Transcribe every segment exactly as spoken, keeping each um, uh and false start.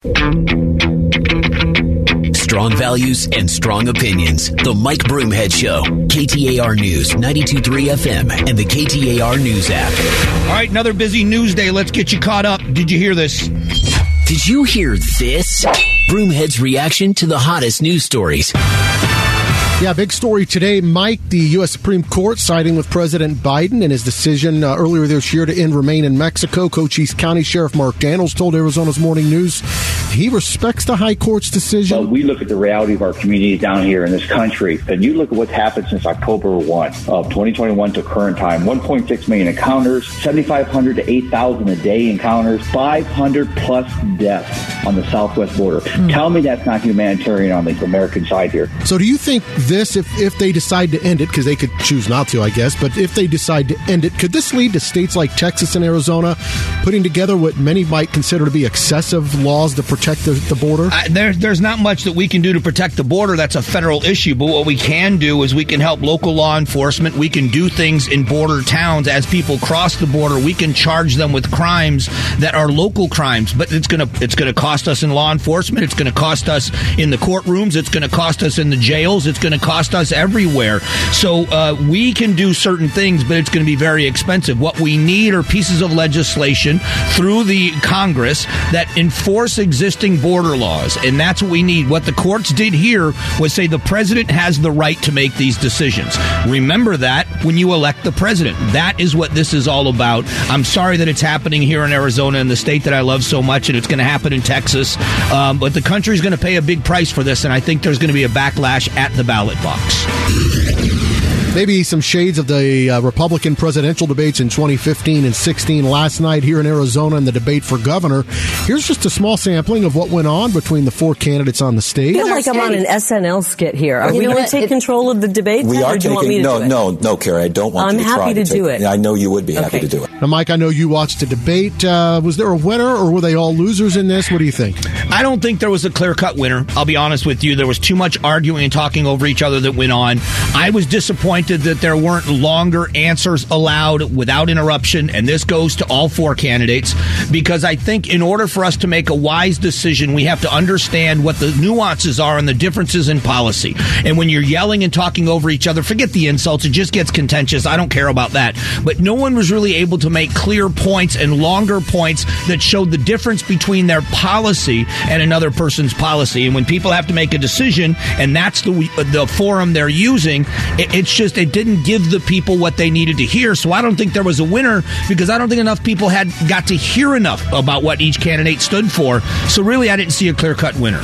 Strong values and strong opinions. The Mike Broomhead Show. K T A R News, ninety-two point three F M, and the K T A R News app. All right, another busy news day. Let's get you caught up. Did you hear this? Did you hear this? Broomhead's reaction to the hottest news stories. Yeah, big story today, Mike. The U S Supreme Court siding with President Biden in his decision uh, earlier this year to end Remain in Mexico. Cochise County Sheriff Mark Daniels told Arizona's Morning News he respects the High Court's decision. Well, we look at the reality of our communities down here in this country, and you look at what's happened since October first of twenty twenty-one to current time. one point six million encounters, seventy-five hundred to eight thousand a day encounters, five hundred plus deaths on the southwest border. Mm. Tell me that's not humanitarian on the American side here. So do you think this, if, if they decide to end it, because they could choose not to, I guess, but if they decide to end it, could this lead to states like Texas and Arizona putting together what many might consider to be excessive laws to protect the, the border? Uh, there, there's not much that we can do to protect the border. That's a federal issue. But what we can do is we can help local law enforcement. We can do things in border towns as people cross the border. We can charge them with crimes that are local crimes. But it's going to it's going to cost us in law enforcement. It's going to cost us in the courtrooms. It's going to cost us in the jails. It's going to cost us everywhere. So uh, we can do certain things, but it's going to be very expensive. What we need are pieces of legislation through the Congress that enforce existing border laws, and that's what we need. What the courts did here was say the president has the right to make these decisions. Remember that when you elect the president. That is what this is all about. I'm sorry that it's happening here in Arizona, in the state that I love so much, and it's going to happen in Texas, um, but the country's going to pay a big price for this, and I think there's going to be a backlash at the ballot box. Maybe some shades of the uh, Republican presidential debates in twenty fifteen and sixteen last night here in Arizona in the debate for governor. Here's just a small sampling of what went on between the four candidates on the stage. I feel like I'm on an S N L skit here. Are you we going to take it, control of the debate? We or are do taking, you want me to no, do it? no, no, Carrie, I don't want I'm you to happy try to, to do take, it. I know you would be okay. happy to do it. Now, Mike, I know you watched the debate. Uh, was there a winner, or were they all losers in this? What do you think? I don't think there was a clear-cut winner. I'll be honest with you. There was too much arguing and talking over each other that went on. I was disappointed that there weren't longer answers allowed without interruption, and this goes to all four candidates, because I think in order for us to make a wise decision, we have to understand what the nuances are and the differences in policy. And when you're yelling and talking over each other, forget the insults. It just gets contentious. I don't care about that. But no one was really able to make clear points and longer points that showed the difference between their policy and another person's policy. And when people have to make a decision, and that's the the forum they're using, it, it's just, it didn't give the people what they needed to hear. So I don't think there was a winner, because I don't think enough people had got to hear enough about what each candidate stood for. So really, I didn't see a clear-cut winner.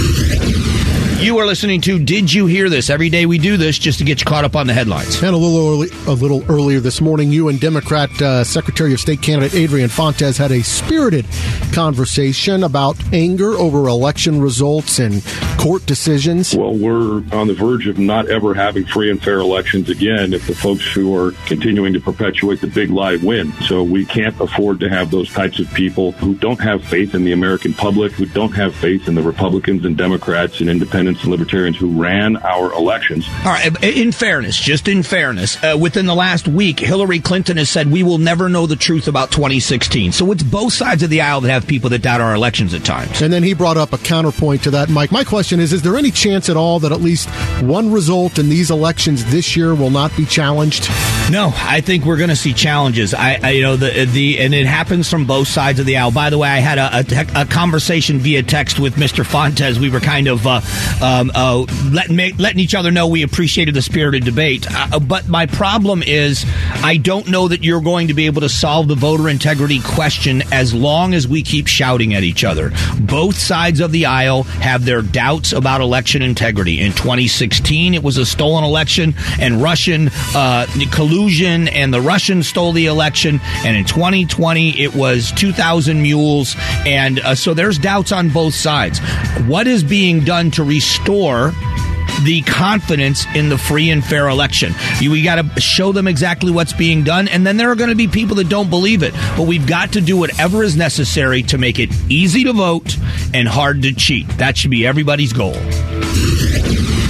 You are listening to Did You Hear This? Every day we do this just to get you caught up on the headlines. And a little early, a little earlier this morning, you and Democrat uh, Secretary of State candidate Adrian Fontes had a spirited conversation about anger over election results and court decisions. Well, we're on the verge of not ever having free and fair elections again if the folks who are continuing to perpetuate the big lie win. So we can't afford to have those types of people who don't have faith in the American public, who don't have faith in the Republicans and Democrats and independents and libertarians who ran our elections. All right, in fairness, just in fairness, uh, within the last week, Hillary Clinton has said we will never know the truth about twenty sixteen. So it's both sides of the aisle that have people that doubt our elections at times. And then he brought up a counterpoint to that, Mike. My question is, is there any chance at all that at least one result in these elections this year will not be challenged? No, I think we're going to see challenges. I, I, you know, the the and it happens from both sides of the aisle. By the way, I had a, a, a conversation via text with Mister Fontes. We were kind of uh, um, uh, letting letting each other know we appreciated the spirited debate. Uh, but my problem is, I don't know that you're going to be able to solve the voter integrity question as long as we keep shouting at each other. Both sides of the aisle have their doubts about election integrity. In twenty sixteen, it was a stolen election and Russian uh, collusion. And the Russians stole the election, and in twenty twenty it was two thousand mules, and uh, so there's doubts on both sides. What is being done to restore the confidence in the free and fair election? You, we got to show them exactly what's being done, and then there are going to be people that don't believe it. But we've got to do whatever is necessary to make it easy to vote and hard to cheat. That should be everybody's goal. All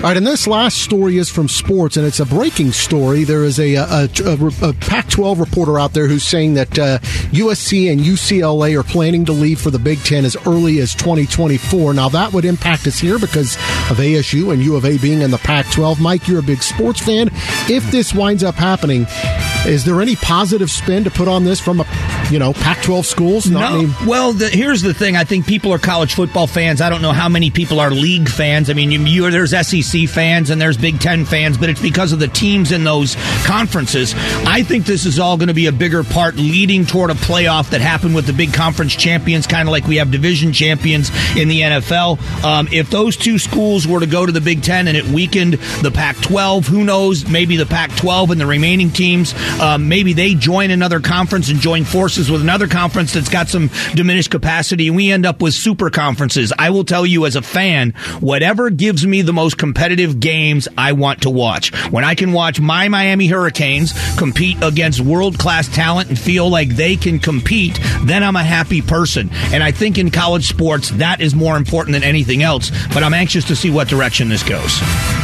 right, and this last story is from sports, and it's a breaking story. There is a, a, a, a Pac twelve reporter out there who's saying that uh, U S C and U C L A are planning to leave for the Big Ten as early as twenty twenty-four. Now, that would impact us here because of A S U and U of A being in the Pac twelve. Mike, you're a big sports fan. If this winds up happening, is there any positive spin to put on this from, a, you know, Pac twelve schools? Not no. Any- Well, the, here's the thing. I think people are college football fans. I don't know how many people are league fans. I mean, you, you, there's S E C fans and there's Big Ten fans, but it's because of the teams in those conferences. I think this is all going to be a bigger part leading toward a playoff that happened with the big conference champions, kind of like we have division champions in the N F L. Um, if those two schools were to go to the Big Ten and it weakened the Pac twelve, who knows, maybe the Pac twelve and the remaining teams, um, maybe they join another conference and join forces with another conference that's got some diminished capacity, and we end up with super conferences. I will tell you as a fan, whatever gives me the most competitive games, I want to watch. When I can watch my Miami Hurricanes compete against world-class talent and feel like they can compete, then I'm a happy person. And I think in college sports, that is more important than anything else. But I'm anxious to see what direction this goes.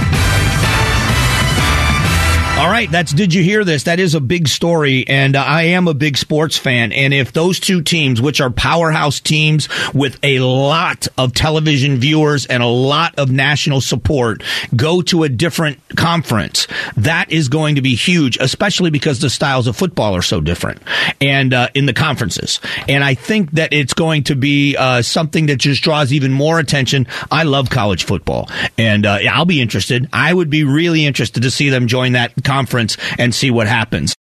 All right, that's Did You Hear This? That is a big story, and uh, I am a big sports fan. And if those two teams, which are powerhouse teams with a lot of television viewers and a lot of national support, go to a different conference, that is going to be huge, especially because the styles of football are so different and uh, in the conferences. And I think that it's going to be uh, something that just draws even more attention. I love college football, and uh, I'll be interested. I would be really interested to see them join that conference and see what happens.